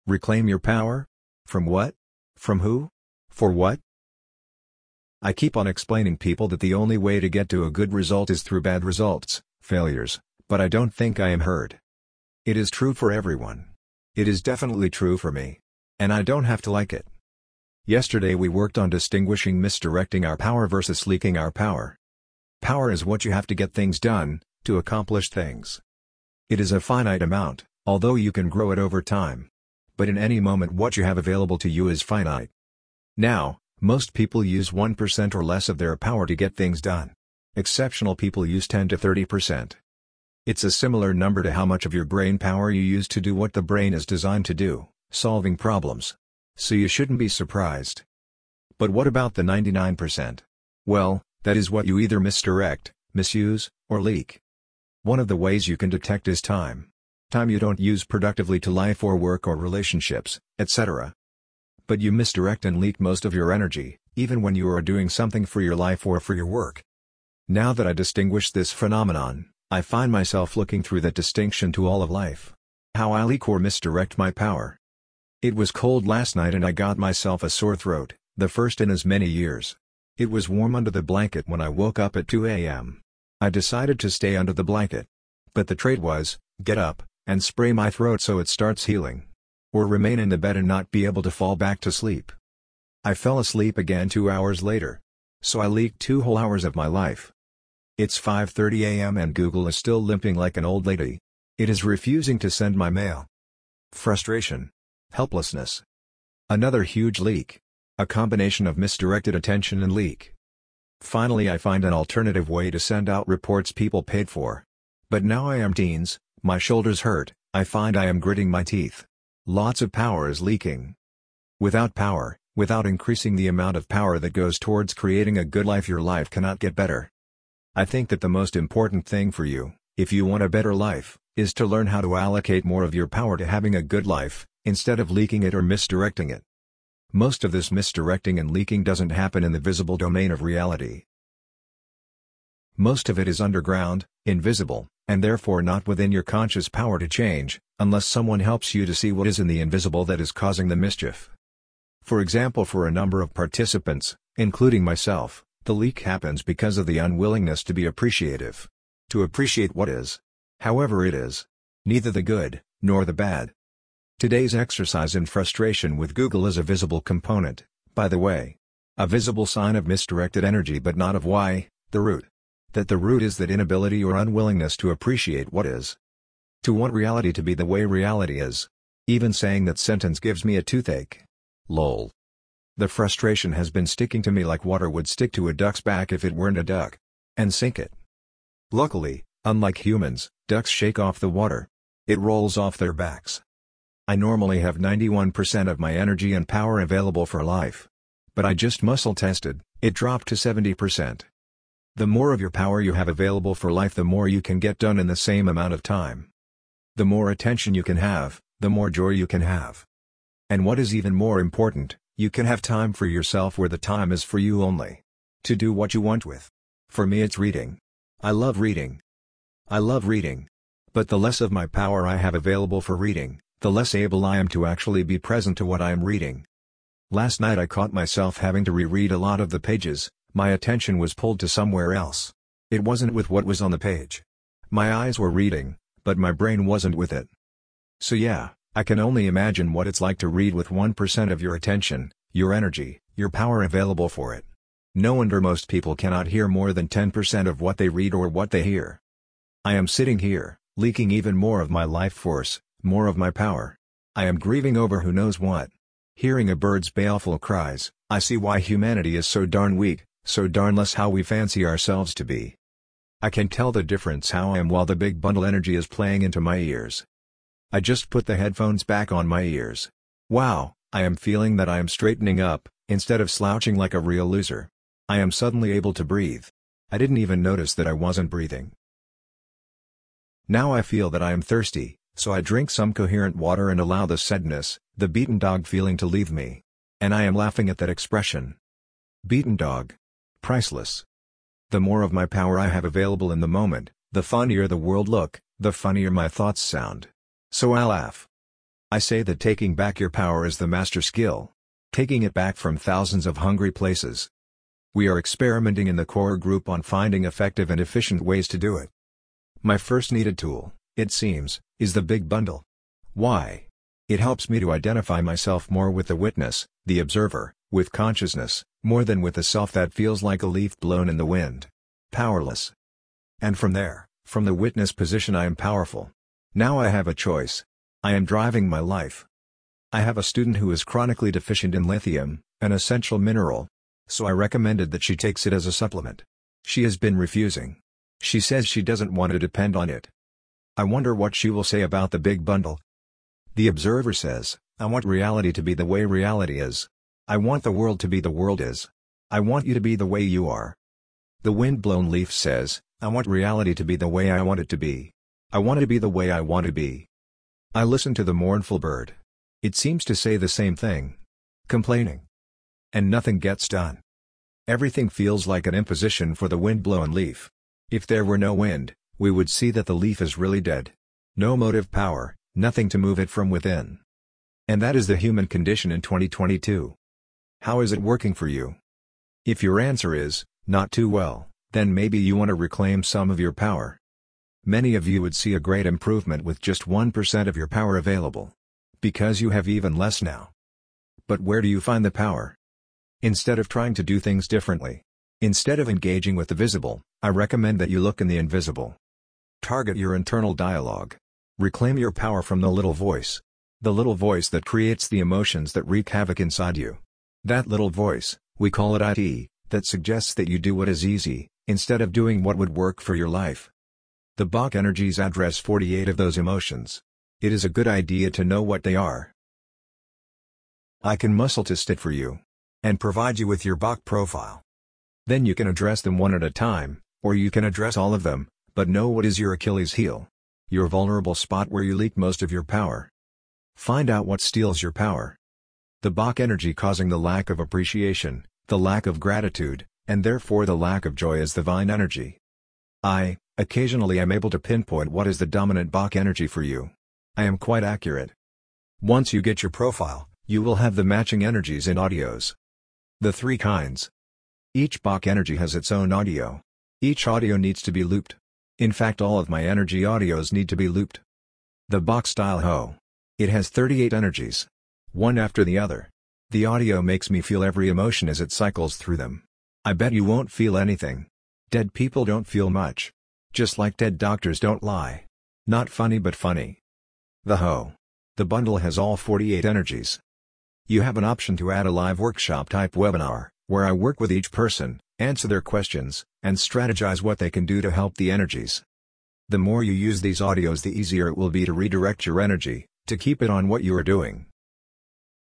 Reclaim your power? From what? From who? For what? I keep on explaining people that the only way to get to a good result is through bad results, failures, but I don't think I am heard. It is true for everyone. It is definitely true for me. And I don't have to like it. Yesterday we worked on distinguishing misdirecting our power versus leaking our power. Power is what you have to get things done, to accomplish things. It is a finite amount, although you can grow it over time. But in any moment what you have available to you is finite. Now, most people use 1% or less of their power to get things done. Exceptional people use 10 to 30%. It's a similar number to how much of your brain power you use to do what the brain is designed to do, solving problems. So you shouldn't be surprised. But what about the 99%? Well, that is what you either misdirect, misuse, or leak. One of the ways you can detect is time. Time you don't use productively to life or work or relationships, etc. But you misdirect and leak most of your energy, even when you are doing something for your life or for your work. Now that I distinguish this phenomenon, I find myself looking through that distinction to all of life. How I leak or misdirect my power. It was cold last night and I got myself a sore throat, the first in as many years. It was warm under the blanket when I woke up at 2 a.m. I decided to stay under the blanket. But the trade was, get up, and spray my throat so it starts healing. Or remain in the bed and not be able to fall back to sleep. I fell asleep again 2 hours later. So I leaked 2 whole hours of my life. It's 5:30 a.m. and Google is still limping like an old lady. It is refusing to send my mail. Frustration. Helplessness. Another huge leak. A combination of misdirected attention and leak. Finally I find an alternative way to send out reports people paid for. But now I am teens, my shoulders hurt, I find I am gritting my teeth. Lots of power is leaking. Without power, without increasing the amount of power that goes towards creating a good life, your life cannot get better. I think that the most important thing for you, if you want a better life, is to learn how to allocate more of your power to having a good life, instead of leaking it or misdirecting it. Most of this misdirecting and leaking doesn't happen in the visible domain of reality. Most of it is underground, invisible, and therefore not within your conscious power to change, unless someone helps you to see what is in the invisible that is causing the mischief. For example, for a number of participants, including myself, the leak happens because of the unwillingness to be appreciative. To appreciate what is. However it is. Neither the good, nor the bad. Today's exercise in frustration with Google is a visible component, by the way. A visible sign of misdirected energy but not of why, the root. That the root is that inability or unwillingness to appreciate what is. To want reality to be the way reality is. Even saying that sentence gives me a toothache. Lol. The frustration has been sticking to me like water would stick to a duck's back if it weren't a duck. And sink it. Luckily, unlike humans, ducks shake off the water. It rolls off their backs. I normally have 91% of my energy and power available for life. But I just muscle tested, it dropped to 70%. The more of your power you have available for life, the more you can get done in the same amount of time. The more attention you can have, the more joy you can have. And what is even more important, you can have time for yourself where the time is for you only. To do what you want with. For me it's reading. I love reading. I love reading. But the less of my power I have available for reading, the less able I am to actually be present to what I am reading. Last night I caught myself having to reread a lot of the pages. My attention was pulled to somewhere else. It wasn't with what was on the page. My eyes were reading, but my brain wasn't with it. So yeah, I can only imagine what it's like to read with 1% of your attention, your energy, your power available for it. No wonder most people cannot hear more than 10% of what they read or what they hear. I am sitting here, leaking even more of my life force, more of my power. I am grieving over who knows what. Hearing a bird's baleful cries, I see why humanity is so darn weak. So darn less how we fancy ourselves to be. I can tell the difference how I am while the big bundle energy is playing into my ears. I just put the headphones back on my ears. Wow, I am feeling that I am straightening up, instead of slouching like a real loser. I am suddenly able to breathe. I didn't even notice that I wasn't breathing. Now I feel that I am thirsty, so I drink some coherent water and allow the sadness, the beaten dog feeling to leave me. And I am laughing at that expression. Beaten dog. Priceless. The more of my power I have available in the moment, the funnier the world look, the funnier my thoughts sound. So I laugh. I say that taking back your power is the master skill. Taking it back from thousands of hungry places. We are experimenting in the core group on finding effective and efficient ways to do it. My first needed tool, it seems, is the Big Bundle. Why? It helps me to identify myself more with the witness, the observer, with consciousness, more than with the self that feels like a leaf blown in the wind. Powerless. And from there, from the witness position, I am powerful. Now I have a choice. I am driving my life. I have a student who is chronically deficient in lithium, an essential mineral. So I recommended that she takes it as a supplement. She has been refusing. She says she doesn't want to depend on it. I wonder what she will say about the Big Bundle. The observer says, I want reality to be the way reality is. I want the world to be the world is. I want you to be the way you are. The wind-blown leaf says, I want reality to be the way I want it to be. I want it to be the way I want to be. I listen to the mournful bird. It seems to say the same thing. Complaining. And nothing gets done. Everything feels like an imposition for the wind-blown leaf. If there were no wind, we would see that the leaf is really dead. No motive power, nothing to move it from within. And that is the human condition in 2022. How is it working for you? If your answer is, not too well, then maybe you want to reclaim some of your power. Many of you would see a great improvement with just 1% of your power available. Because you have even less now. But where do you find the power? Instead of trying to do things differently, instead of engaging with the visible, I recommend that you look in the invisible. Target your internal dialogue. Reclaim your power from the little voice. The little voice that creates the emotions that wreak havoc inside you. That little voice, we call it IT, that suggests that you do what is easy, instead of doing what would work for your life. The Bach energies address 48 of those emotions. It is a good idea to know what they are. I can muscle test it for you. And provide you with your Bach profile. Then you can address them one at a time, or you can address all of them, but know what is your Achilles heel. Your vulnerable spot where you leak most of your power. Find out what steals your power. The Bach energy causing the lack of appreciation, the lack of gratitude, and therefore the lack of joy is the Vine energy. Occasionally am able to pinpoint what is the dominant Bach energy for you. I am quite accurate. Once you get your profile, you will have the matching energies in audios. The 3 kinds. Each Bach energy has its own audio. Each audio needs to be looped. In fact, all of my energy audios need to be looped. The Bach style Ho. It has 38 energies. One after the other. The audio makes me feel every emotion as it cycles through them. I bet you won't feel anything. Dead people don't feel much. Just like dead doctors don't lie. Not funny but funny. The Ho. The bundle has all 48 energies. You have an option to add a live workshop type webinar, where I work with each person, answer their questions, and strategize what they can do to help the energies. The more you use these audios, the easier it will be to redirect your energy, to keep it on what you are doing.